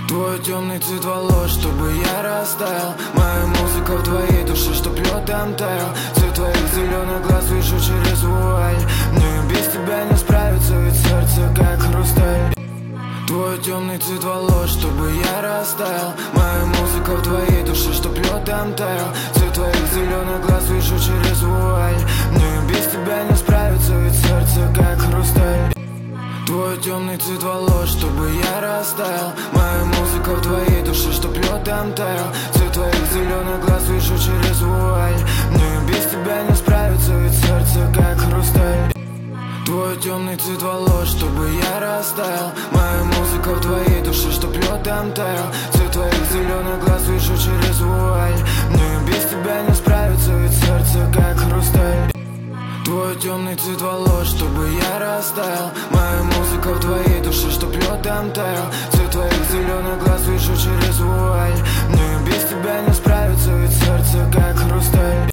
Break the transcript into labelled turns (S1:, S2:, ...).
S1: Твой темный цвет волос, чтобы я растаял. Моя музыка в твоей душе, чтоб лёдом таял. Цвет твоих зеленых глаз вижу через вуаль. Мне без тебя не справиться, ведь сердце как хрусталь. Твой темный цвет волос, чтобы я растаял. Моя музыка в твоей душе, чтоб лёдом таял. Цвет твоих зеленых глаз вижу через вуаль. Мне без тебя не справиться, ведь сердце как хрусталь. Твой темный цвет волос, чтобы я растаял. Моя музыка в твоей душе, чтоб лёдом таял. Цвет твоих зеленых глаз вижу через вуаль. Мне без тебя не справиться, ведь сердце как хрусталь. Твой темный цвет волос, чтобы я растаял. Моя музыка в твоей душе, чтоб лёдом таял. Цвет твоих зеленых глаз вижу через вуаль. Мне без тебя не справиться, ведь сердце как хрусталь. Твой темный цвет волос, чтобы я растаял. Моя музыка в твоей душе, чтоб лёдом таял. Цвет твоих